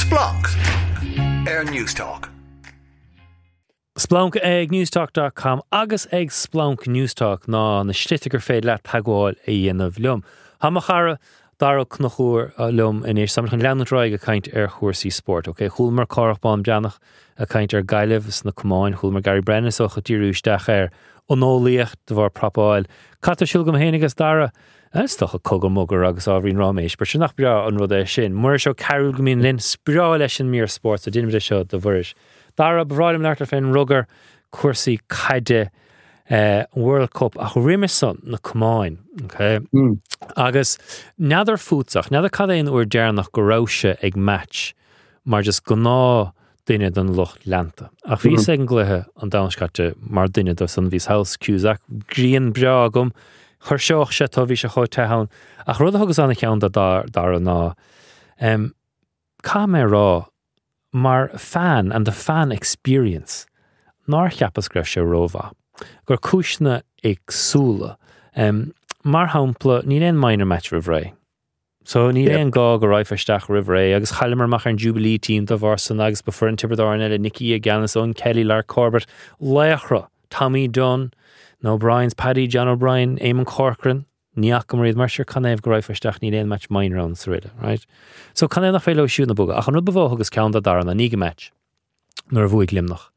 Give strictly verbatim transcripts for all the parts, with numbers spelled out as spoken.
Splunk Air News Talk. Splunk ag newstalk dot com agus ag Splunk Newstalk ná na slitigur féid le tagháil a dhéanamh liom. Ha mo chara dar knochúr liom in éis samach an leanadráig a caint ar chóirsaí sport. Okay? Chúl mar carach bám deannach a caint ar gailehs na cumáin, chúl mar Gary Brennan so go dtíúisteach ar onólaíocht de bhar propáil. Cata siúl go héanagus dara, is toch a cogam mogur agus áhrín ráméis, bar sin nach bra an rud é sin. Muir seo carúil go mín linn sprá leis an mír sport a dinimid seo de bhuiris. Dara bhráilim leart ar féin rugger cuasaí caide uh, World Cup a rimeson na cumáin. Okay? Mm. Agus neadar fútsach, neadar cad éon uair dearnach go ráise ag match, mar just go ná duine don lucht lenta. Ach bhí mm-hmm. ag an gluthe an dánscate mar duine do san bhís house cúsach, gríon bra agam, chur seoch se tá bhí se chóid tehann, ach rud agus anna ceann da dar, dar an ná. Um, Cá mé rá, mar fan and the fan experience, nar cheapas greibh sé rómha. Gur cúisna ag súla, um, mar hampla, ní éon minor match rih ré. So ní éon gá go raibh feisteach rih ré, agus chailimar mach an Jubilee team do bharsan agus befur an tibredáin eile Nicky a Gannis Kelly Lar Corbett, Leachra, Tommy Dunn, no O'Brien's Paddy, John O'Brien, Eamon Corcoran, Níach go maríad mar siar canéibh go raibh feisteach ní éon match minor an sa réide, right? So canéibh nach féile siú na buga, ach an rud bhóg agus ceann da dar na níga match, nuair a bhuaig limnach.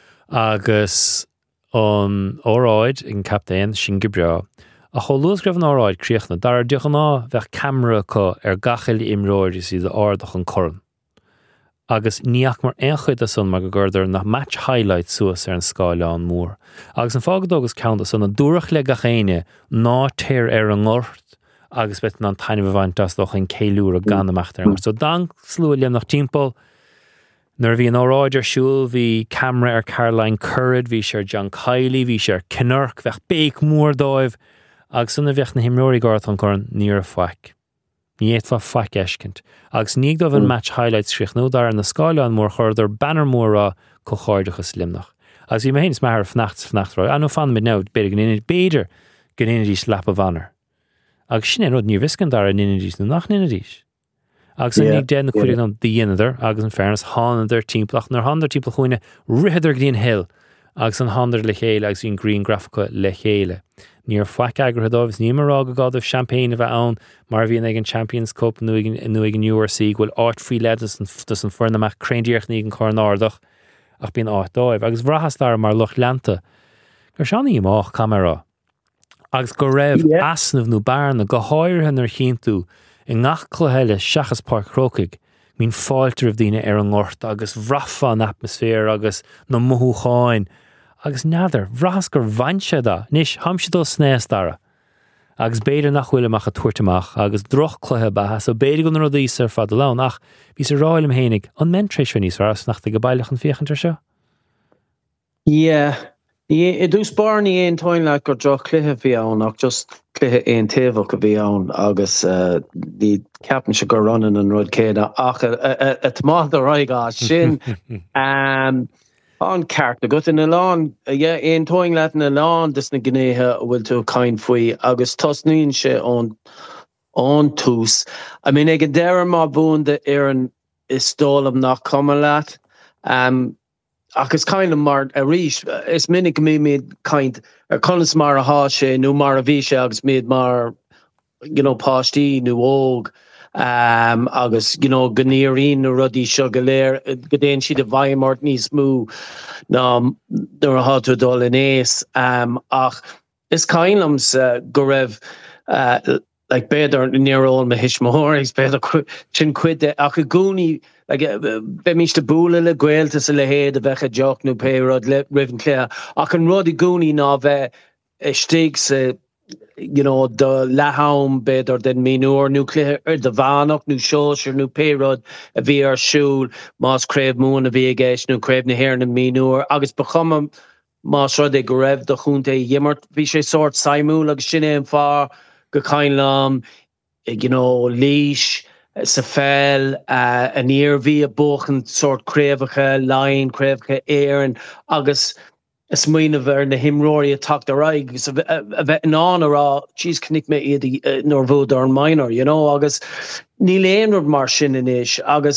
Agus an óráid in captain sin go bra, a choús greibh an óráid críochna, dar ar deoch ná bheith camera có ar gachail imróir is iad ardach an choran. Agus níach mar ein chuid a son mar go gurdir na match highlight suas ar an scáile an mór. Agus an fágad agus ceann son na dúrach le gachéine ná téir ar an ngort, agus bet an taine bhhaint as doch an céilúr a gan amachtar mar. So dan slú liam nach timppel, nuair bhí an óráid ar siúl, bhí camera ar Caroline Currid, bhí sé John Kiley, bhí sé Kinnerk, bheith béic mór dóibh, agus sanna bheith na himróí gart an choran níor a faic. Ní éitfa faic eiscint. Agus níag dóibh an match highlights srich nó dar an na scáile an mór chuirdir banner mór a có cháirdachas limnach. Agus bhí mé hénas mar fnacht fnacht roi, anú fan mid ná beidir gan inid beidir gan inidís lap a bhannar. Agus sin rud ní viscan dar an inidís nó nach inidís. Agus an níag den na cuireann an dhéanadar, agus an fairness hánadar timplach, nar hánadar timplach chuoine rithadar gdíon hill, agus an hánadar le chéile, agus on green graphica le chéile. Níor faic agra dóibh ní mar ága gád of champagne a bheith ann, mar bhíon ag an Champions Cup nó ag an U R C, ghfuil áit frí ledas an fuirnamach craindíocht ní an cornardach, ach bíon áit dóibh. Agus bhrachas dar mar luch lenta, gur seanna imách camera. Agus go raibh yeah. asnamh nó barna go háirthe ar chiantú i ngach chluhéile seachas Park Crocaig, mín fáiltar of daoine ar an ngort, agus bhrafa an atmosfér, agus na mothúcháin, agus neadar, bhrachas gur bhaintse da, níos hamse dó snéas dara. Agus beidir nach bhfuil amach a tuairteach, agus droch cluthe batha, so beidir go na rudís ar fad lán, ach bhí sa ráilim hénig, an mentréis fin níos bharas nach go bailach an fiochantar seo? Yeah, I dús barní éon táin le gur droch cluthe bhí ann, ach just cluthe éon taobh go bhí ann, agus the captain se go running an rud céad, ach a tmáth a roiigá sin, um, an ceart a gut in a lán, yeah, ein toing leat in a lán, dis na gnéthe bhfuil tú cain faoi, agus tosníonn sé ón ón tús. I mean, ag an deire má búnda ar an istólam nach cuma leat, um, agus cain mar a ríis, is minic mí míad caint ar conas mar a há sé, nó mar a bhí sé agus míad mar, you know, páistí, nó óg, Um, agus, you know, gníirín na rudí seo go léir, go déan siad a bhaimart níos mú ná nuair a háú dul in éas. Um, ach, is cainlams uh, go raibh uh, like beidir níorón me hisismóirs, beidir sin cuide, ach a gúnaí, like, be mís de búla le ghailta sa le héad a bheith a deoch nó péród le rivan cléa, ach an rud i gúnaí ná bheith istíigh sa you know, the laham beidir den minúr nú cléir de bhánach nú seoir nú pérod a bhí ar siúl más craibh mún a bhí agéis nú craibh na hhéir na minúr agus bechama más rud ag go raibh do chúnta dhimmart bhí sé sort saimú agus sin éon far go cainlam you know, líis sa fel uh, an ear bhí a bóchan sort craibhacha láin craibhacha éireann agus is muoine bhar na himróí a tacht a raig, so a bheith an an ará, cheese cnic me iad nor bhúd ar an minor, you know, agus ní léonrod mar sin in ish, agus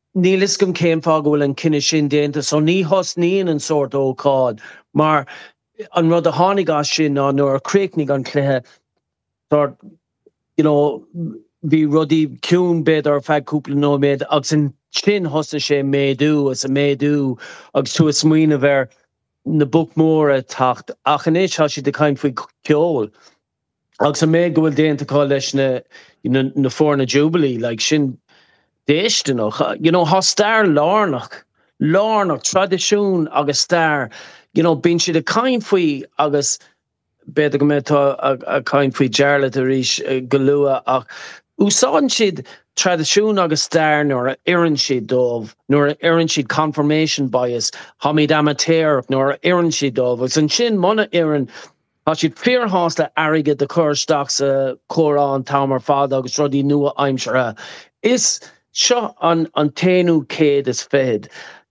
Níliscum céim fágúil an cinenne sin déanta, so ní hos níon an sort ócád, mar an rud a tháinig as sin ná nuair a créicnig an chluthe, sort, you know, bhí rudí ciún beidir feadh cúpla nóiméad agus an sin hosta sé méadú as a méadú agus tú a smaoine bhar na book móra tacht ach an éis si de caim faoi ceol. Agus a méid go bhfuil déanta cá leis na, na, na fórna Jubilee, like sin déiste noch, you know, has star lárnach, lárnach, tradiisiún agus star, you know, bín siad a caim faoi agus beidir go méid tá a, a caim faoi dearla a rís uh, go lua ach úsáin siad tradiisiún agus star nuair a iarrann siad dómh, nuair a iarrann siad confirmation bias, hamid amateur nuair a iarrann siad dómh, agus an sin muna iarrann tá siad fearhásta airige de chur steach sa chórán tamar fada agus rudí nua aimsere. Is seo an, an téanú céad is fed,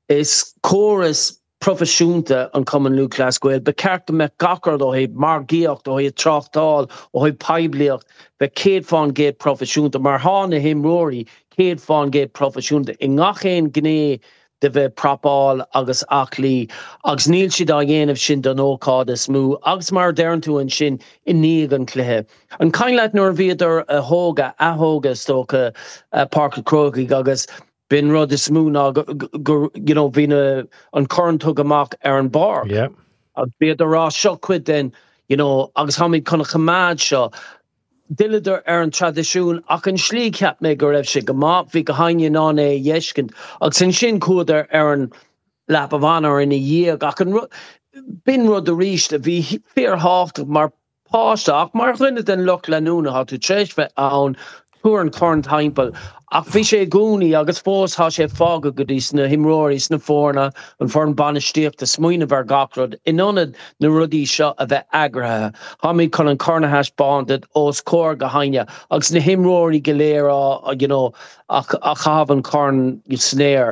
is chóras profisiúnta an Common Lú Clascuil, be cearta me gachard ó hé margíocht ó hé trachtáil ó hé paiblíocht, be céad fáin géad profisiúnta, mar hána himróí céad fáin géad profisiúnta, i ngachéin gné de bheith propáil agus achlí, agus níl siad a dhéanamh sin don ócád is mú, agus mar dearn tú an sin i níag an cluthe. An cainleat nuair bhíidir a hóga, a hóga stócha uh, Park Crogi agus bin rud is mú ná, you know, bhín an corn tug amach ar an bar. Yeah. Agus bhíidir rá seo cuid den, you know, agus hamid chuna chamád seo, Dilidir ar an tradiisiún ach an slí ceap mé go raibh sé go má bhí go haine ná é dhéiscint agus an sin cuaidir ar an leap a bhanar ina dhéag ach an bin rud a ríist a bhí fearhácht mar páisteach mar chuine den luch leúna ha tú tréis bheith ann túair an corn timppel ach bhí sé gúnaí agus fós há sé fága go dtí sna himróirí sna fórna an fórn banistíocht a smuoine bhar gachrod inionad na rudí seo a bheith agrathe. Hamid chun an cornathais banded os cór go haine agus na himróirí go léire, you know, a chahabh an corn snéir.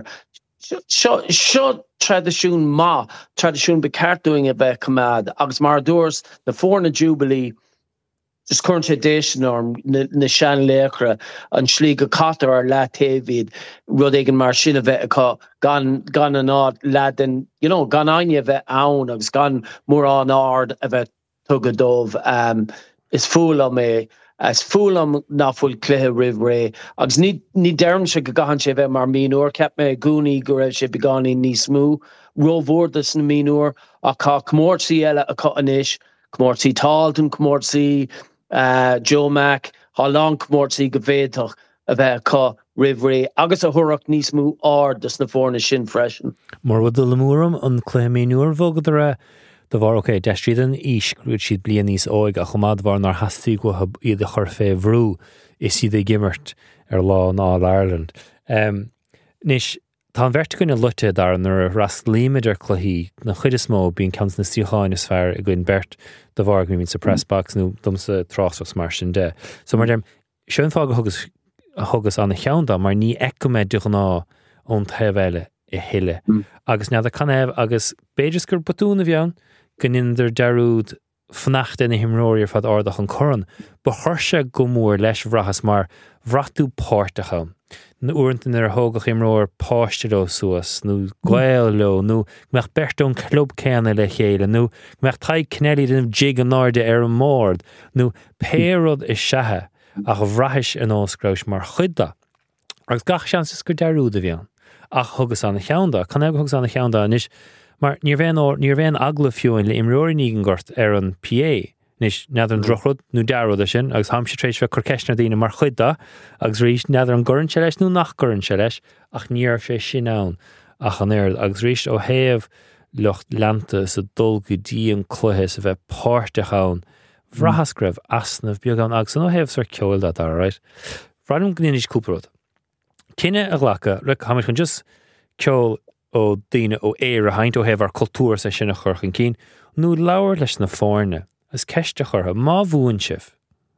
Seo tradiisiún má, tradiisiún be ceartúing a bheith cumad agus mar dúirs na fórna Jubilee Just current sédéis norm na sean léchre an slí go catar ar le tévid rud éigen mar sin a bheith aá gan gan an ád laden, you know, gan aine bheith ann agus gan mór an ard a bheith tugad dómh um, is fúla mé as fúlam náfuil cluthe rih ré agus ní ní derm se go gahan sé bheith mar míúr ceap mé gúnaí go raibh sé beganí níos smú róhórdas na míúr a cá cmórsaí eile aá anis cmórsaí Talton cmórsaí Uh, Joe Mac, há lang cmórsaí go bhéadach a bheith cá rih ré agus a thurach níos mú ard dus na fórna sin freisin. Mar bhd le múram an chluimíúr bhógad ra de bhar oké deistríad an ís grúid siad blian níos óig a chumad bhar nar hasí go iad a chur fé bhrú is siad é gimmert ar lá ná Ireland. Um, Nis tá verticúna lute dar nar ras líimiidir chluhíí na chuid is mó bíon cans na síocháin is fearr a gcuin bert de bhar go mín sa pressbox nó dumsa trásachs mar sin de. So mar dem sean fág thugus thugus anna cheanda mar ní eicime duch ná ón taobhile i hiile. Mm. Agus nead a canéibh agus béidir gur batúna bheann go nidir deúd fnacht in na himróir fad ardach an choran, ba thuirse go mór leis bhrachas mar bhratú páirtecha. Na uairntain ar thógach imróir páistiró suas, nó gail leo, nó meach bertón club céanna le chéile, nó meach taid cnelí den jig an náirde ar an mórd, nó péród is sethe ach bhraithis an óscráis mar chuidda. Agus gach seansas gur dearúd a bhíann. Ach thugus anna cheanda, can ag thugus anna cheanda anis, mar níor bhéin agla fiúin le imróir nígan gort ar an P A. Nis nead an drochrod nó dearúd a sin, agus ham sé trééis bheith chuceisna daine mar chuidda, agus rís nead an gcurann se leis nó nach gcurann se leis, ach níor sé sin ann ach an éard, agus rís ó héamh lucht lenta sa dul go dtí an cluthe sa bheith páirteachán, bhrachascraibh asnamh beagán agus an ó héamh sar ceil dat ar, right? Bhraidm go níos cúparód. Cinenne a ghlacha, le hamid chun just ceol ó daine ó éire haint ó héamh ar cultúr sa sin a churchan cín, nó leabhar leis na fórne. As ceiste churtha, má bhuain sibh.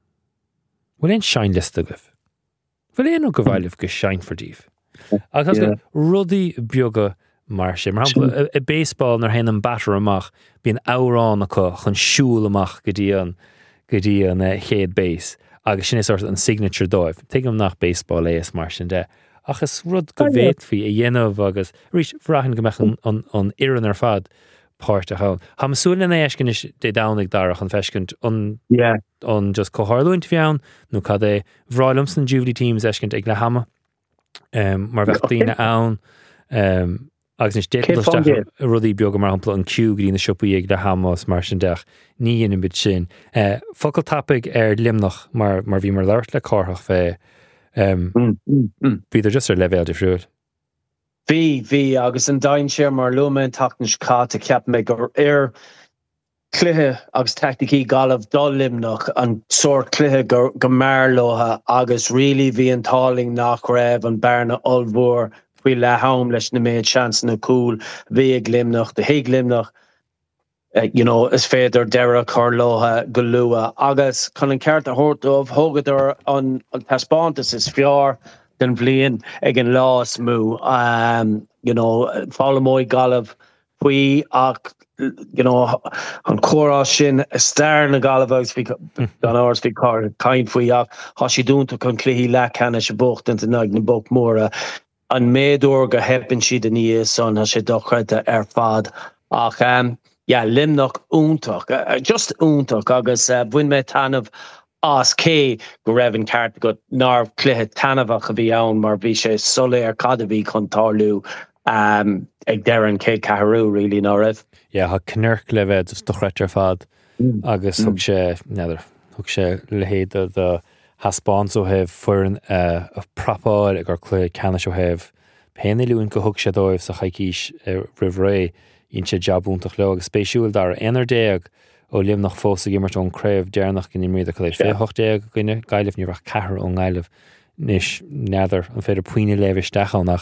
Bhfuil éon sein lista goibh. Bhfuil éon ó go bhailimh go sein fordíomh. Agus go rudaí beaga mar sin. Mar hampla i baseball nar hen an batter amach, bíon árán acu chun siúil amach go dtí an go dtí an chéad base. Agus sin is sort an signature dóibh. Tuigim nach baseball é is mar sin de. Achas rud go bhéit fí a dhéanamh agus rís bhraithn go meach an ian ar fad páirt a hán. Tá masúla na éiscin is dé dánig darach an feiscint an an just cóthirlúint bheann nó cad é bhráilms an Jubilee Teams éiscint ag le hama um, mar bheith daoine ann um, agus is déisteach rudí beag mar hapla an ciú grí na siúpaí ag le hama mar sin deach ní dhéanam bit sin. Uh, Focail tapig ar limnach mar mar bhí mar leirt le cárthach fé um, mm, mm, mm. Bhíidir just ar levéil de friúil. Bhí bhí agus an dain sér mar lumen tachnis cá a ceap me gur ar cluthe agus tacticí galamh dul limnach an sort cluthe go go marlótha agus rilí bhí an táling nach raibh an bearna olmhór bhí le ham leis na méid seans na cúil bhí ag limnach de héag limnach uh, you know, is féidir deire carlótha go lua agus chun an ceart a thuirtamh thugadidir an an taspántas is fear den bblion ag an lás mú um, you know, fálamóid galamh faoi ach you know, an chórá sin stair na galamh agus bhí gan áras bhí caint faoi ach há si dúnta chun cluichí le cena se bocht into nag na bog móra an méadúir go hepann siad a níos son há sé dochreide ar fad ach um, yeah, limnach úntach uh, just úntach agus uh, bhain mé tanmh as cé go raibh an ceart go nar cluithe tanmhach a bhí ann mar bhí sé sola ar cad a bhí chun tarlú um, ag deireann cé cathrú rilí ná raibh. Yeah, ha cnurc le bheith just dochreite ar fad mm. agus thug sé neidir thug sé le héad a haspáins ó heh fuair uh, a prapáil ag gur clé ceanna ó heh péna luúin go thug sé dóibh sa chaicís uh, rih ré ín sé jobúntaach le agus spéisiúil dar éonar déag ó limnach fósa gimmart ón craibh déarnach gin imríad a chuéis féhocht déag gine gaiileh ní bhah cethir ón gaiileh níos neidir an féidir puoine léibh steachánach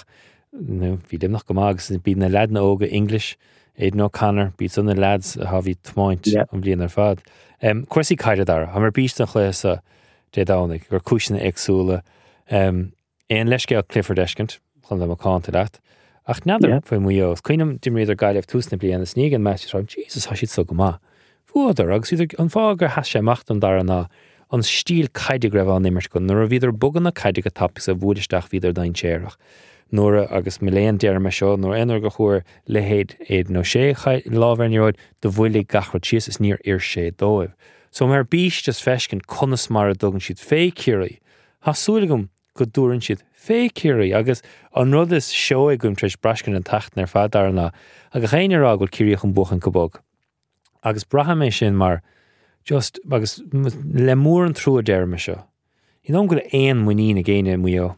nó bhí limnach go agus bí na lead na óga English éiad nó canar bí sanna lads a ha bhí tmáint an blion ar fad. Um, Cuirsaí caiide dar, ha mar bíist an chléasa dé dánig gur cúisina agsúla um, éon leis céal Clifford Eshkint chun le máánta leat. Ach neidir faoi muos, cuiinem dimréidir gaiileh túsna bliana sníag an meis rá Jesus ha siad so go má. Fuadar agus idir an fágur has sé macht an dar anna an stíl caiide greibh an imirt go nuair a bhíidir bugan na caiide go tapis a bhúdaisteach bhíidir dain téireach. Nuair agus miléon dear me seo nuair inar go chuir le héad éad nó sé lábhairneoid do bhfuil gachra tíos is níor ar sé dóibh. So mar bís just feiscin conas mar a dogan siad féiciúí. Thasúlagum go dúrann siad féiciúí agus an rud is seo ag gom treis brascin an tacht ar fad dar anna agus chéine rá goil círíoch an buchan go bog. Agus bratha mé sin mar just agus le mór an trú a deir me seo. Í ná go le éon muoín a géine muo.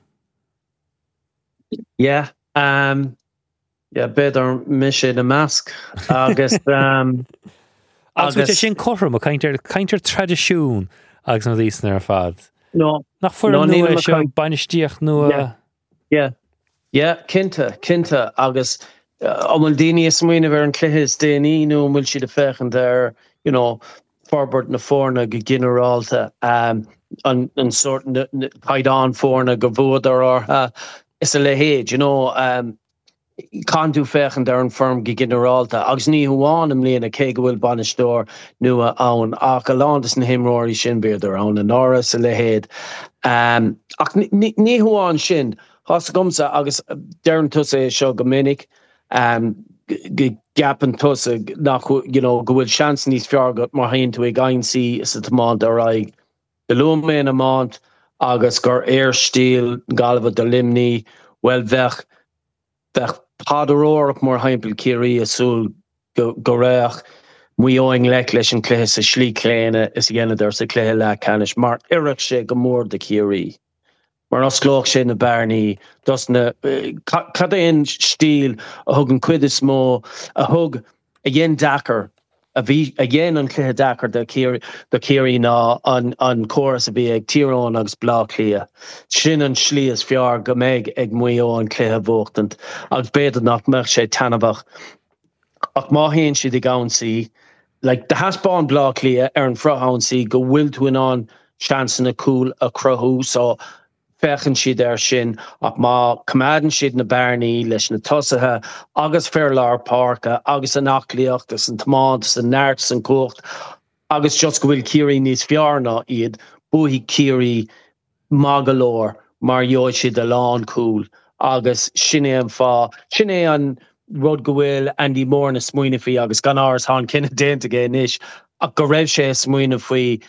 Yeah, um, yeah, beidir mis na measc agus um, agus sin chom a caiintear caiintear tradiisiún agus an dhís ar fad. No, nach fu no, nua seo bainistíocht nua. Yeah, yeah, yeah, cinnte, cinnte agus am an daine is muoine bhar an cluichis déanaí nó bhfuil siad a fechan ar, you know, forbert na fórna go generalta um, an, an sort na caidán fórna go bhúdar ortha is a le héad, you know, um, can tú fechan ar an firm go generalta agus ní huáin am líana cé go bhfuil banistóir nua ann ach a lándas na himráirí sin beidir ann an áras a le héad. Um, ach ní huáin sin has gomsa agus dearn tusa é seo go minic um, gapan tusa nach you know, go bhfuil seans níos feargat mar haon tú ag gainsaí is a tamáint ar aig de lumen amount agus gur air stíl galva de limni well vech vech padaróach mar heimpel kiri asúl go goreach muoing lek leis an cléis a slí léine is genne der se cléhe le canis mar iireach sé gomór de kiri. Mar osglóch sé na Barney dus na cad éon stíl a thug an cuid is mó a thug a dhéon Dakar a bhí a dhéon an cléthe Dakar de céirí de céirí ná an an choras a bhí ag tíorán agus blá clia. Sin an slí is fear go méid ag muo an cléthe bhachtant agus beidir nach meach sé tanmhach ach má héon siad ag ansaí like de haspáin blá clia ar an frohansaí go bhfuil tú an seansan a cool a crothú so fechan siad ar sin ach má cumadan siad na Barney leis na tosathe agus Fairlar Parka agus an aclíochtas an tmádas an náirtas an cuacht agus just go bhfuil cíirí níos fearna iad buhí cíirí magalóir mar jo si de lán cool agus sinné an fá sinné an rud go bhfuil Andy Moore na smuoine faoi agus gan áras há cinenne déanta gé níis ach go raibh sé smuoine faoi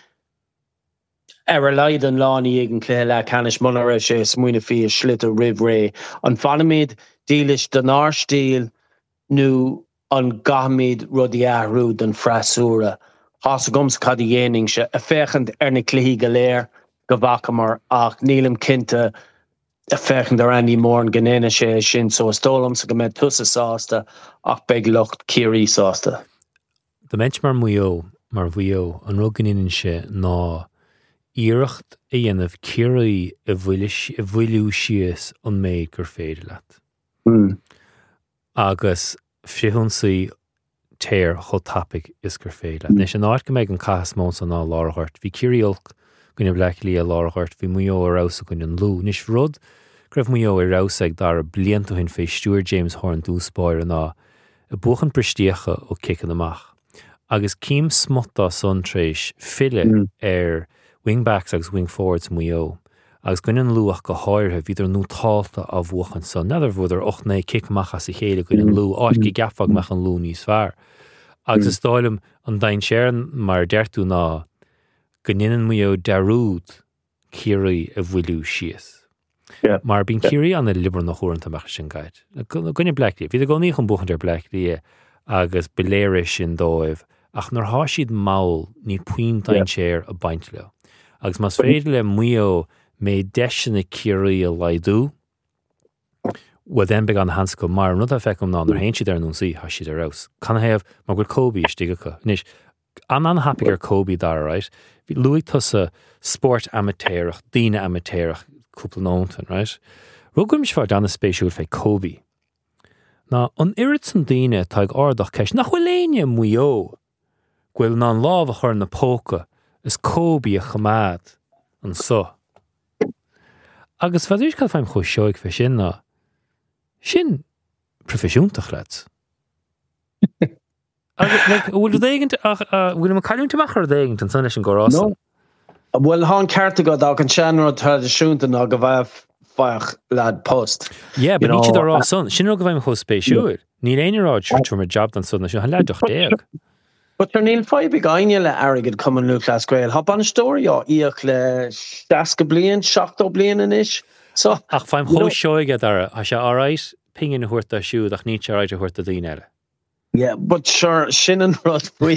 ar a leid an lánaí ag an clé le canis muna raibh sé smuoine faoi a slit a rih ré an fanimiid dílis den árstíl nó an gahamid rudí ahrú den freisúra Has a gums cad dhéanaing se a féchant ar na cluichí go léir go bhacamar ach nílam cinnte a féchant ar Andy Moore an gnéine sé sin so stólam sa go méid tusa sásta ach beag lucht cíirí sásta. De mens mar muo mar bhuio an ruganín se ná íirecht a dhéanamh cíirí a bhuiiliú sios an méid gur féidir leat. Mm. Agus fiúnsaí téir cho tapig is gur féile. Mm. Nes an áit go méid an cas mó san ná láthart. Bhí círíolc gonne blechlí a láthart, bhí muo a rasa gon an lú. Nis rud greibh muo a rasa ag dar a blianta hin fé Stuart James Horn dúspáir ná a buchan pristíocha ó cican amach. Agus cím smota son tréis fille mm. ar wingbacks agus wing forwards muo. Agus gon an lúach go háirthe hí nó táilta a bhuachan son. Neidir bhd ar och né kicmach as i chéile gon an lú áit go gafag meach an lú níos fearr. Agus is stáilm an dain séan mar deirtú ná goinean muo darúd cíirí a bhuiiliú sios. Yeah. Mar bín cíirí an na libar nach chóiranta meach sin gaiid. Gonne blechlí, bhí a gcóí chun buchan ar blechlí agus beléire sin dóibh ach nar há siad máil ní puin dain séir a baint le. Agus mas féidir le muo mé deisina cíirí a laidú wa then beg an hans go mar not a fecum ná nar hain si ar nún sí has si ar aus. Can I have mar go Kobe stigacha. Nis an unhappy ar Kobe dar right. Vi Louis tusa sport amateurach, dína amateurach cúpla nóntan, right? Rugum is far dan a spéisiúil fé Kobe. Na an irid san dína taig ardach ceis nach bhfuil muo gwil ná an láh a chur na póca is Kobe a chamad an so. Agus fadúis cael ffaim chu seoig fe sin ná sin profisiúntach leat. Bhfuil dégant bhfuil mar caiúntaach ar dégant an san leis an gcórása? Well, há carte go ag an seanrad tradiisiúnta ná go bheith fach lad post. Yeah, but ní siad ará son. Sin go bhaim chu spéisiúil. Ní éonaráid tú mar job an son na sin leadach déag. But there níl fáib ag aine le airigid cuman lú clas gréil. Hab an stóri á íoch le dasca blian, seachtó blian in ish. So, ach fáim chu seoige dar a se áráis pingin huirta siúd ach ní se áid a huirta dín eile. Yeah, but sure, sin an rud faoi.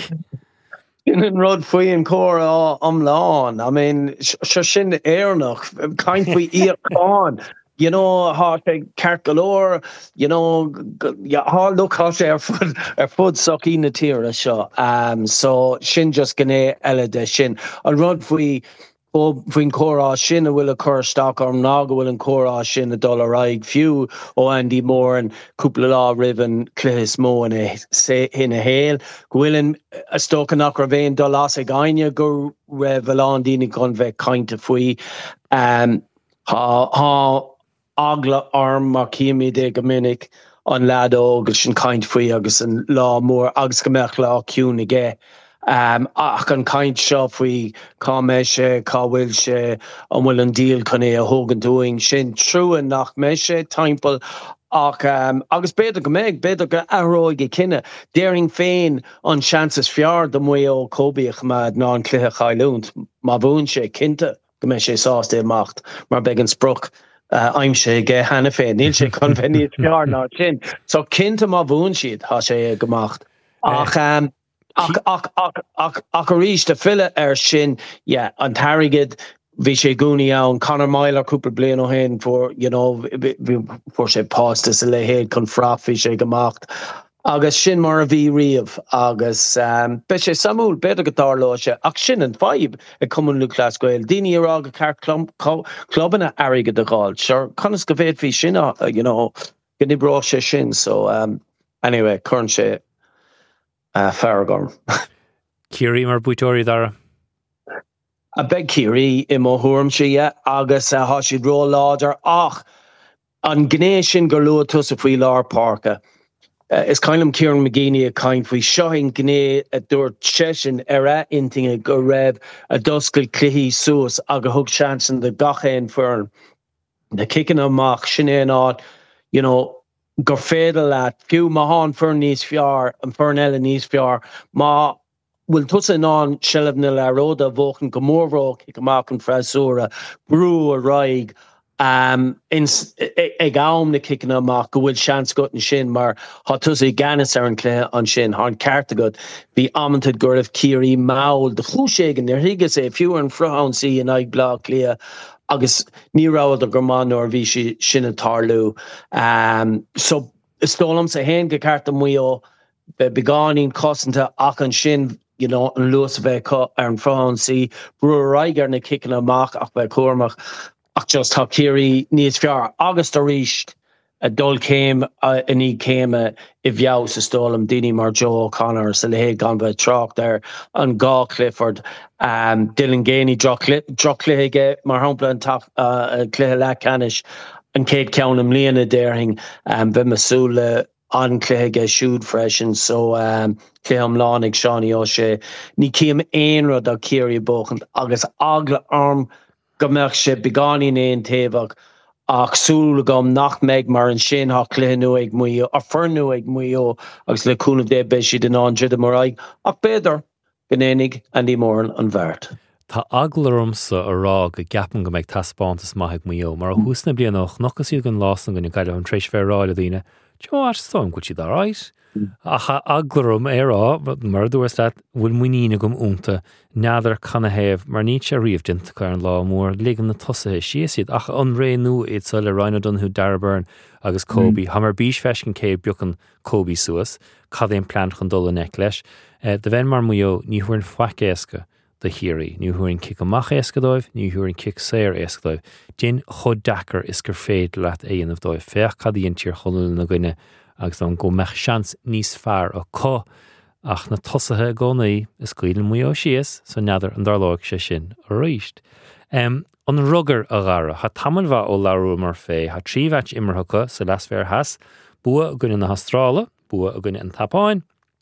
Sin an rud faoi an cór am lán. I mean, sure sin éarnach, caint faoi íochán. You know, há sé ceart galore, you know, há look há sé ar fud ar fud socí na tíre seo. Um, so sin just gné eile de sin. An rud faoi Bhuiin córá sin a bhfuil a chur stoc arm ná go bhfuil an córá sin a dul raig fiú ó Andy Moore an cúpla lá ribh an cluichis mó in a héal. Go bhfuil a stocanach ar bhéin dul as ag aine gur raibh bhán daoine chun bheith cainte faoi. Um, há agla arm mar cíimiid ag go minic an lead ógus sin caint faoi agus an lá mór agus go mbeadh lá ciún aige. Um, ach an kaint seo faoi cá mé sé, cá bhfuil sé an bhfuil an díal chun é a thógan dúing sin trúan nach mé sé timpeall ach um, agus beidir go méid beidir go aróig i cinenne déiring féin an seantas fear do mu ó Kobe a chamad ná an cluiche chailúnt má bhún sé cinnte go mé sé sásta macht mar beag an spruch uh, aim sé ge hena féin níl sé chun bheith níos fear ná sin so cinnte má bhún siad há sé gemacht ach um, Ach, ach, ach, ach, ach a rís de fille ar sin, yeah, an tarigid, vi sé gúni an Conor Mailer cúpla blian ó hen for, you know, for sé pástas a le héad chun fraf vi sé gemacht. Agus sin mar a bhí riamh, agus um, be sé samúl beidir go dárló sé, ach sin an fibe a cumann lú clas goil. Díní ará go ceart clubbanna airigid a gáil. Sure, conas go bhéad fi sin, uh, you know, go nibrá sé sin, so um, anyway, chun sé Uh, Faragorn. Kiri mar buitóirí dara? A beg Kiri I mo thuairm si, yeah, agus uh, há siad ró láidir ach an gné sin gur luath tusa faoi lár páirce. Uh, is Kylum Kieran McGeaney a kind we showing gné a dur cheshin era inting a go reb a duskel clihi sus ag a hug chance in the gachen fern the kicking of mach shinne not you know go fedel at few mahan fern nís fiar and fern ellen nís fiar ma will tussen on shelvnil la roda voken gomorro kick mach and frasura brew a raig Um, in ag am na kicking a mark go will chance got in shin mar hat tus e ganis ar an clé an shin han carta good be amonted gur of Kiri maul the chushagen there higus e few and frown see and ag bla clear agus ni rawd the gorman or vi shin tarlu um so stolum se hen ge carta muo be beganin cosanta ach an shin you know an Lewis ve co ar frown see bru riger na kicking a mark ach be cormach ach just ha Kiri níos fear agus a ríist a dul came uh, and he came uh, I bheabh sa stólam Dini mar Joe O'Connor sa le héad gan bheith trach there an Gá Clifford um, Dylan Ganey drochlithe mar hampla an tap uh, cluthe le canis an céad ceannam líana déirthing um, bheith masúla an cluthe siúd freisin so um, clutham lánig Seánie O'Shea ní céim aon rud a Kiri bóchant agus agla arm gomach se beganin éon taobhach ach súla gom nach meid mar an sin ha cluthe nua ag muo a fern nua ag muo agus le cúnamh dé be siad an an driad mar aig ach beidir gnénig an dí mór an bheirt. Tá aglarumsa a rá go gapan go meid taspáantas maith muo mar a húsna blianach nachgus iad an lásan go gaiile an tréis fearráil a dtíine Jo ar stoim go siad aráis a cha aglarum é rá mar dúir dat bhfuil muoína gom únta neadar canna héamh mar ní sé riomhdint chu an lá mór ligan na tosathe siad ach an ré nu iad sa le Ryan O'Donoghue Darburn agus Kobe ha mar bís fescin céad beag Kobe suas cad éon plan chun dul an ec leis de bhain mar muo ní thuairn faic éasca de hirí ní thuairn cic amach éasca dóibh ní thuairn cic séir éasca dóibh din chud dachar is gur féad leat éanamh dóibh féach cad íon tír chonil na gine agus an go meach seans níos fearr a có ach na tosathe gcónaí is cuiil muo sios so neadar an darlóig sé sin a ríist. Um, an rugar a gara ha tamil bha ó larú mar fé ha trí bheit immerthacha sa las fear has bua a gine na Hastrála bua a gine an tapáin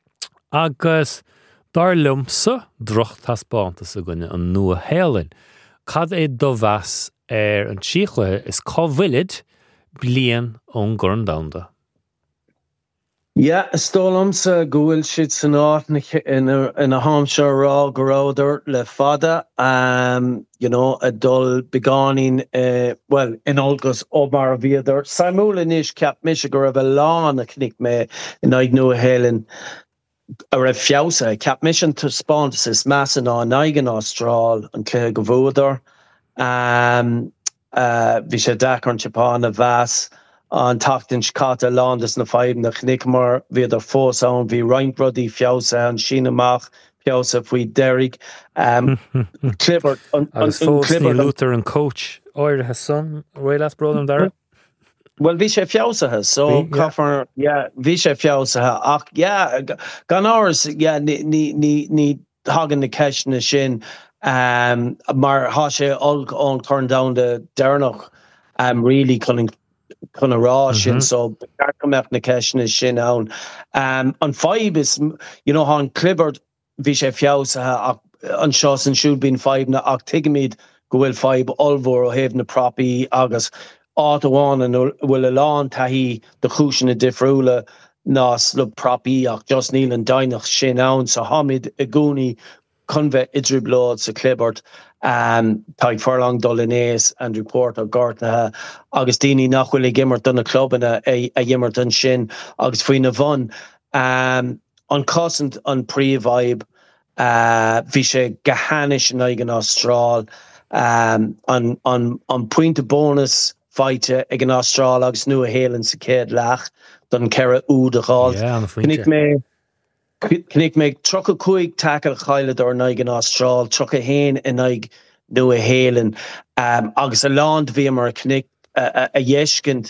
agus dar lumsa drocht taspáantas a gine an nua héalinn cad é do bheas ar an tíochlaithe is cóhhuilid blian ón gurn damda. Yeah, stólam sa gúil siad san áit in a, in a hamseo rá goráidir le fada um, you know, a dul beganin uh, well, in olgus ómar a bhíadar Saimúla níos ceap mis go raibh a lán a cnic me in aig nua héalinn a raibh fiabhsa ceap mis an taspáantas is measan á naigan Ástrál an cluthe go bhúdar um, uh, bhí sé dachar an Japan a bheas an tachtin scata landas na five na chnic mar viidir fós an bhí reinbrodi fiabhsa an sin amach fiabhsa faoi Derrick um, Clifford an fós ní Luther an coach oir has son roilas brodom dar well bhí sé fiabhsathe so cofar yeah bhí sé fiabhsathe ach yeah gan áras yeah ní ní ní ní hagan na ceis na sin um, mar há sé olg an turn down de Dernach um, really cunning kind of raw sin so carcamach na ceisna sin ann um, an five is you know han Clifford bhí sé fiabhsathe an seo san siúd bín five na ach tigamid go bhfuil five olmhór ó thaobh na propi agus áit amháin an bhfuil a lán taithí de chúisin na difriúla nás le propi ach just níl an dainach sin ann so hamid a gúnaí chun bheith idriblóid sa Clifford um, taid furlong dolinéis and report of Gartna agus dini nachhfuil gimmert dun a club in a, a, a gimmert an sin agus faoin na bhun um, an cosint an pre-vibe uh, bhí sé gahanis in aigen Ástrál um, an, an, an point of bonus feite ag an Ástrál agus nua héalann sa céad leach don ceire úd a gáil Cnig me troch a cuig tackle chaile or naig an Ástrál, troch a hain in naig nu a hélen. Um, agus a land vi mar cnig a yeshkend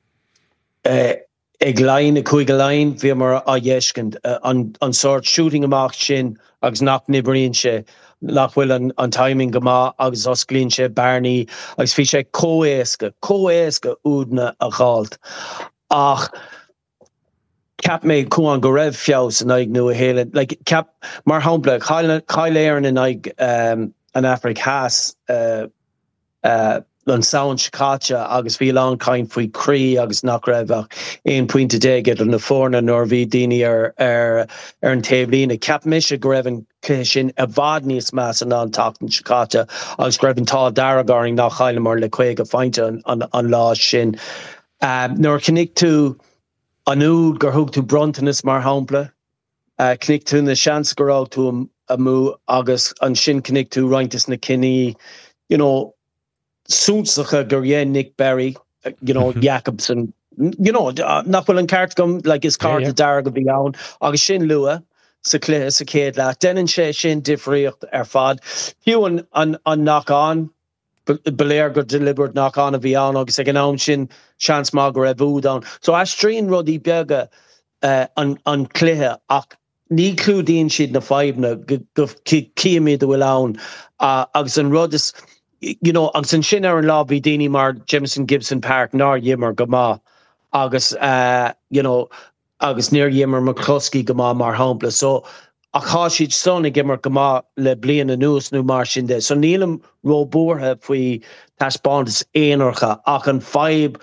uh, ag lein a cuig a lein vi mar a yeshkend uh, an, an sort shooting amach sin agus nach nibrin se nachhfuil an, an timing gama agus os glín se Barney agus fi se coéske coéske údna a galt. Ach cap me cuan go raibh fios an aig nua héile. Like cap mar hapla Kyle Aaron an aig um, an Afric has uh, uh, an sound Chicacha agus bhí an cain faoi crí agus nach raibh éon puinte déige an na fórna nor bhí daoine ar ar ar an taobhlína. Cap me se go raibh an cluiche sin a bhd níos meas an an tachtan Chicacha agus go raibh an tá daragáing nach chaile mar le chuig a feinte an, an, an lá sin. Um, nor cynnig tú anúd gur thug tú brontanas mar hampla. Uh, cynnig tú na seans go rág tú a mú agus an sin cynnig tú rointas na cinní, you know, Soonsacha gur yen Nick Berry, uh, you know, Jacobson, you know, uh, nach bhfuil an cart gom, like his cart yeah, yeah. Dar go bhí ann, agus sin lua, sa clé, sa céad leat. Denan sé sin difríocht ar fad. Hiú an, an, an knock on, beléir gur deliberate knock on a bhí ann, agus ag an am sin seans má go raibh úd ann. So as trín rudí beaga uh, an, an cléthe, ach ní clúdíonn siad na fáibhna go cíimiad bhfuil ann, uh, agus an rud is, you know, agus an sin ar an lá bhí daoine mar Jameson Gibson Park nar dhimar go má, agus, uh, you know, agus níor dhimar McCluskey go má mar hampla. So, a chá siad son ag dhimar go má le bliana nús nó mar sin de. So nílam róbórtha faoi taisbántas éonarcha, ach an fáib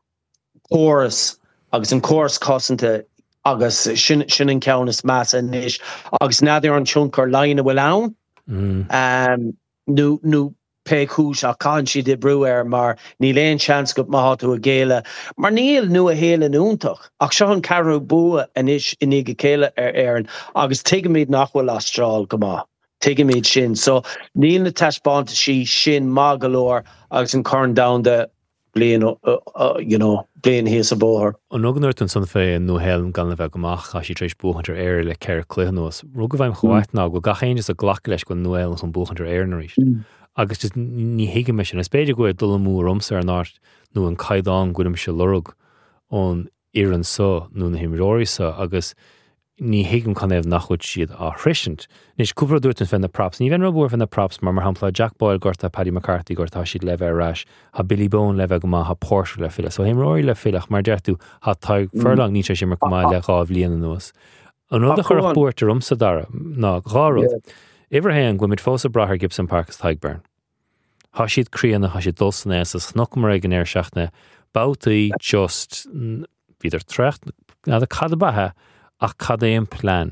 chóras, agus an chóras cosanta, agus sin, sin an ceannas measa níos, agus nadidir an tioncar leine bhfuil ann, mm. um, nó, nó, pe cúis a can si de brewer mar ní léon chans go maha tú a géile. Mar níl nu a héile núntach. Ach seo an carú bua an is inig a céile ar éireann, agus teigimid nachhfuil astral go má. Teigimid sin. So níl na taisbánta si sin má galóir agus an corn down de blian, uh, uh, you know, blian híos a bóthar. An nóganúirt an son fé an nóhéil gan le bheith go mach a si trééis buchantar éir le ceir cluichnos. Rug go bhaim chomhaith ná go gachéin is a ghlach leis go nóhéil an buchantar éir na rís. Agus just ní hiige me sin. Is beidir go dul mú romsa ar nárt nó an caiidán gúim se lorug ón ian so nó na himróí sa agus ní hiigem can éh nachhuid siad á hrisint. Nís cúpla dúirt an fenna props. Ní bhean robúir fenna props mar mar hampla Jack Boyle gorta Paddy McCarthy gorta siad le bheith ras, ha Billy Bone le bheith go má ha Porsche le fila. So himróí le filach mar deirtú ha taig furlang ní sé mar go má le gáh líana nuas. An rud a chur búirt a romsa dara ná gárod. Iverhéan go mit fósa brathir Gibson Park is Tagburn. Tá siad críanna, tá siad dulsan as snoc mar ag an air seachna, bátaí just viidir trecht, na a cad bathe ach cad é an plán.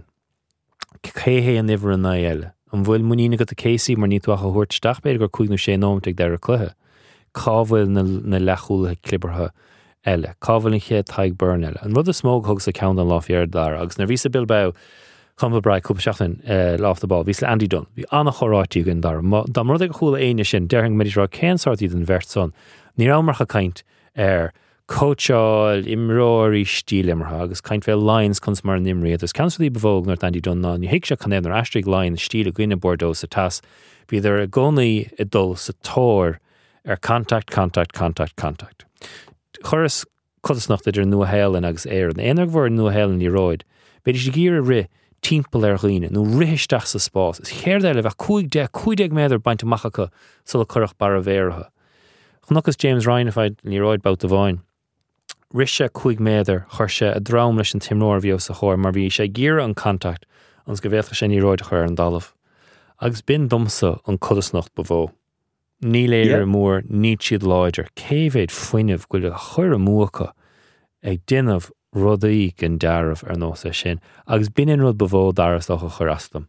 Céhé an iver an eile. An bhfuil muína go a césaí mar níú a thuirt staach beidir gur chuig nó sé nómteag de a cluthe. Cábhfuil na, na lechúlathe clibartha eile. Cábhfuil an chéad Tagburn eile. An rud a smóg thugus a count an láfiar dar, agus na vísa Bilbao Chumba Brai cúpa seachtain uh, láf the ball. Bhís le Andy Dunn. Bhí anna choráitiú gan dar. Dá mar rud ag chúla aine sin, deirring medidir rá cén sartí den bheirt son. Ní rámarcha caint ar coacháil imróirí stílimmartha agus caint bheith lines cons mar an imrí. Agus cancelí bevóg nart Andy Dunn ná. Ní hiic se canéad ar astraigh line stíl a gine Bordeaux sa tas. Bhí there a gcónaí i dul sa tóir ar contact, contact, contact, contact. Churas codasnacht idir nua héilean agus éir. Éanaag bhar nua héilean í roid. Beidir sé gír a ri timppel ar ghuiine, nó rihisteach sa spás. Is chéir eile bheith cuaig de cuaig méidir baint machacha sul curach bar a bhéirithe. Chnochas James Ryan if I'd ní roid bout the bhain. Rishe cuaig méidir chuirse a drám leis an timróir bhío sa chóir, mar bhí sé gír an contact ans go bhéadcha sé ní roid chuir an dalamh. Agus bin domsa an codasnacht bevó. Ní léir yeah. mór ní siad láidir. Céhhéad foiinemh goil a chuir a múcha ag duineh rudaí gan dearmh ar nósa sin, agus bíonn rud bevó daras a churastam.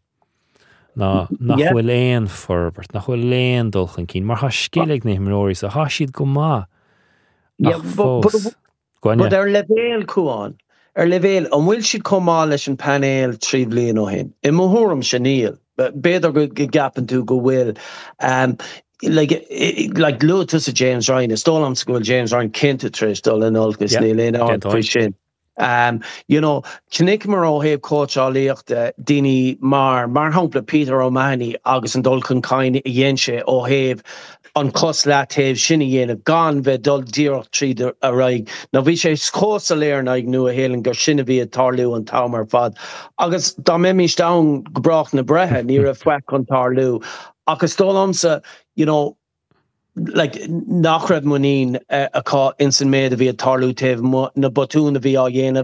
Ná nach bhfuil éon forbert, nach bhfuil éon dulchan cín, mar ha scéalaigh na himróirí sa ha siad go má ach fós. Bud ar levéal cuáin, ar levéal, an bhfuil siad comá leis an panéal trí bliain ó hin. I mthúram sin níl, béidir go gapan tú go bhfuil um, like it, like Lotus of James Ryan, it's all on school James Ryan Kent Trish Dol and all this Lane on Christian. Um, you know, Kinnick Maro have coach all the Dini Mar Mar Humpla Peter O'Mahony, August and Dolcan Kine Yenshe O have on Cos Lat have Shinny Yen gone ve Dol Deer Tree a rag. Now we say Scosa Lair and I knew a hailing Gershinavi at Tarlu and Tower Fad. August Domemish down Broch na Breha near a fwack on Tarlu. August Dolomsa, you know, like Nachred Munin a call instant made of a Tarlu Tev na Botun of Viayenev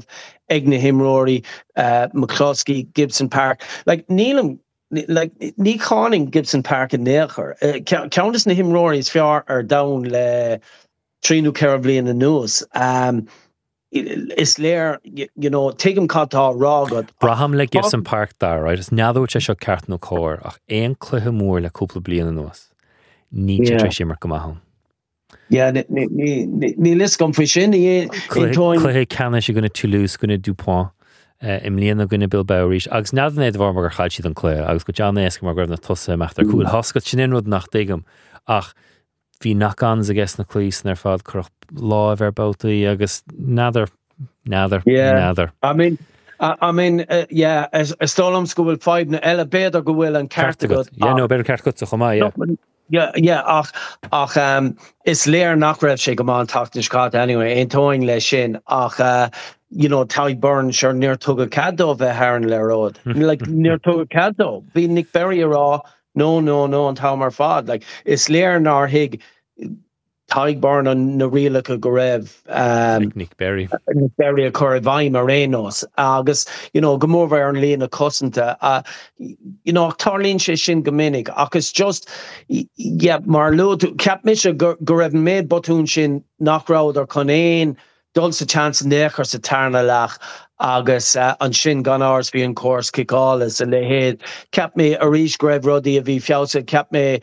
Egna Himrory, uh, McCloskey, Gibson Park. Like Neelam, like Ní Conning Gibson Park in Necher. Uh, Countess na Himrory is fiar or down le Trinu Carabli in the news. Um, Is léir, you know, tuigim catá rágad. Braham le Gibson Park dar, right? Is neadú te seo ceart nó cóir ach éon cluthe mór le cúpla bliana nuas. Ní te tre simar go maithom. Yeah, ní lis gom fwy sin. Cluthe canna sé gona Toulouse, gona Dupont, im líana gona Bilbao rís. Agus neadú néad bhar mar gur chaid siad an cluthe, agus go teanna éasca mar gurb na tusa meachtar cúil. Hoscat sin inrod nach daigam, ach bhí nach-ans a gas na clís nar fad chuch lá bhar boutaí agus nádar, nádar, nádar. I mean, I, I mean, uh, yeah, as as Stólam's go bhfuil five na eile beidir go bhfuil an Cartagot. Yeah, no, beidir Cartagot sa chumá, yeah. Yeah, yeah, ach, ach um, is léir nach raibh sé go máin tachtas cát anyway, ein tóing le sin, ach, uh, you know, Tyburn sure near tugad caddo bheith haran le road. Like, near tugad caddo. Bhí Nick Berry ará, no, no, no, an tá mar fad. Like, is léir nar hig Tyburn an na rialacha go raibh um, like Nick Berry. Nick Berry a chur bhaim a rénos. Agus, you know, go mór bhar an líana cosanta. Uh, you know, tarlín sé sin go minic. Agus just, yeah, mar lúd, cap mis a go raibh méid botún sin nach rád ar chun éin dul sa chance nechar sa tarna lach. Agus uh, an sin gan áras bhí an córs kicálas a le héad. Cap mé a rís greibh rudí a bhí fiása. Cap mé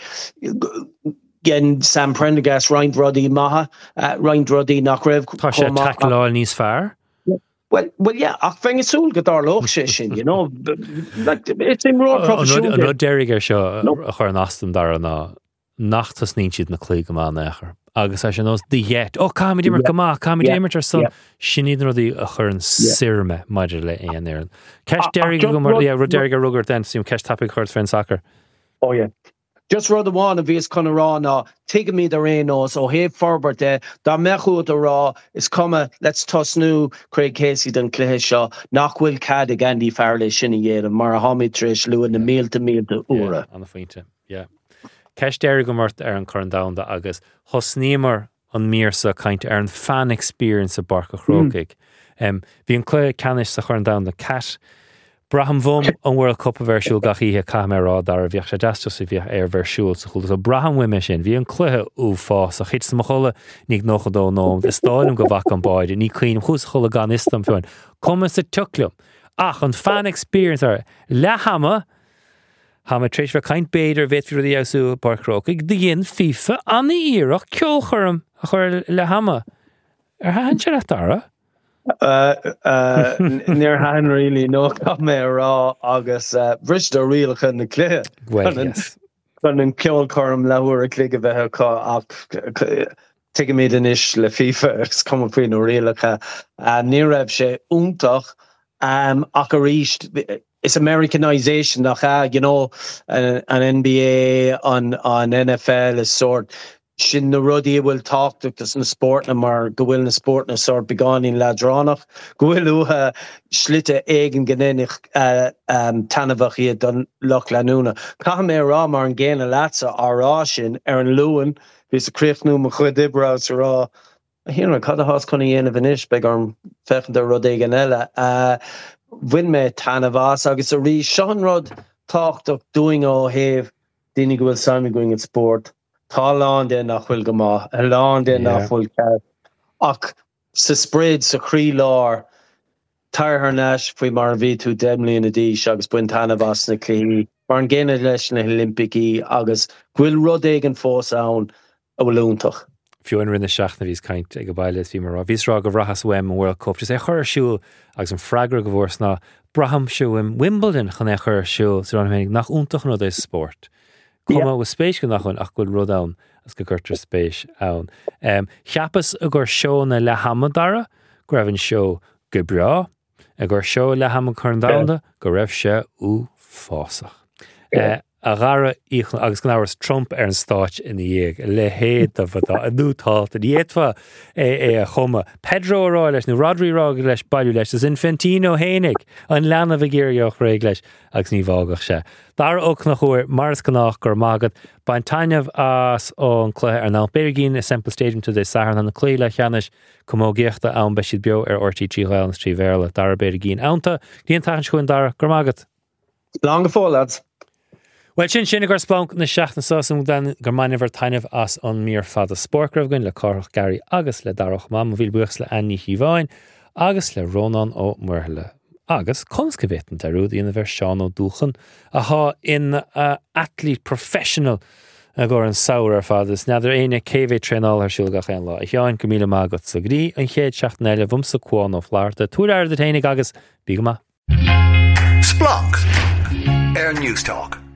gen Sam Prendergast Ryan Ruddy maha uh, Ryan Ruddy nach raibh tá sé tackleáil níos fearr. Well, well, yeah, ach feng is súl gadar loch sé sin, you know, like it's in raw professional. An rud deirígar seo a chur an astam dar ná nachtas nín siad na clí go má nechar. Agus a sé nós diet. Oh, cámi dimar go má, cámi dimar tar son. Sin iad rudí a chur an sirme maidir le éan éan. Ceist deirígar go mar, yeah, rud deirígar rugart den, sim ceist tapig chuir fren soccer. Oh, yeah. Just rud amháin a bhíos chun rá ná tuige míad a réós ó héh forbert de dá mechúd a rá is cuma let's tosnú Craig Casey den cluthe seo nach bhfuil cad a gandí fearr le sinna dhéanamh mar a hamid tris luan na mílta mílta uaire. Anna faointe, yeah. Ceist deirígar go mart ar an chun damhanda agus thosníomar an míorsa caint ar an fan experience a barca chrócaig. Um, bhí an cluthe canis sa chun damhanda cat Braham Vom an World Cup a bhersúil gachíthe camera dar a bheoh sé deastas a bheoh ar bhersúil sa chuúil. So Braham wime sin, bhí an cluthe ú fás a chit sa mo chola níg nócha dó nóm, is stáilm go bhac an báid, ní cuioinm chús chola gan istam fiúin. Cuma sa tuclum. Ach, an fan experience ar le hama, hama treis bheith caint beidir bheit fiú dí ausú barcrócaig, dhéon FIFA an íireach ceolchorm a chur le hama. Ar hain sé le dara? Uh, uh, near han really no come rá agus uh, bris do real chun na clé. Well, yes. Chun an ceol chom lehuair a clé a bheith cá ach tuige méid in isis le FIFA gus cum faoin ó réalacha. Ní raibh sé úntach um, ach a ríist it's Americanization nach uh, you know, an, an N B A, an, an N F L is sort sin na rudí bhfuil táchtachtas na sport na mar go bhfuil na sport na sort begáin le dránach go bhfuil uthe slite éigen gnénich uh, um, tanmhach iad don loch leúna. Caitham mé rá mar an ggéana leatsa árá sin ar an luúin bhís a críochnú mo chud ibrá sa rá híar an cad a hás chuna dhéanamh inis beag an fechan de rud éigen eile. Uh, bhain mé tanmhás agus a rí sean rud táchtach doing ó héh daoine go bhfuil samí going in sport. Tá lán den nach bhfuil go má, a lán den nach bhfuil cead. Ach, sa spread sa chrí lár, tair haar neis faoi mar an bhí tú demlí na díos agus buin tanmhas na clí, mar an ggéine leis na Olympicí agus bhfuil rud éigen fós ann a bhfuil úntach. Fiúin rinne seachna bhís caint ag go baile bhí mar bhís rá go bhrachas wem an World Cup. Just é chur siúil agus an freigra go bhórs ná Braham siúim Wimbledon chun é chur siúil sa an ménig nach úntach nó é sport. Cuma with spéis go nachhain ach goil rud ann as go gurtar spéis ann. Um, Cheapas a gur seo na le hama dara, go raibh an seo go breá, a gur seo le hama chun damhanda, go raibh sé ú fásach. Uh, a gara íchan agus gnáras Trump ar an stáit in dhéag le héad a bhata a dútált a dhéadfa é a chuma Pedro rá leis nó Rodri rá leis bailú leis is Infantino hénig an leanana bh géireoch réig leis agus ní bhágach se. Dar ook nach chuir mars gannach gur mágad bain taineh as ón chluthe ar ná Bergín is Semple Stadium to the Saharan an na cléile cheannis cumó géachta an beisiad beo ar ortí tríhil trí bhéla dar Bergín ánta díon tain chuin dar gur mágad. Long fó lads. Well sin sinna gur splank na seachna sásum den gur mainehar taineh as an mír fada spórcrabhain le carach Gary agus le darach mam bhíl buchs le Annie Híváin agus le Rónan ó Muirthile. Agus conscavétan tarúd íana bhar Seán ó Dúchan a há in uh, athlete professional a gur an saoir ar fadas neidir aine cévé trénál ar siúlgach an lá. I teáin go míle mágad sa grí an chéad seachtanéile bhumsa cuán ó Flárta túr ar de téine agus bí go ma. Splunk Air News Talk.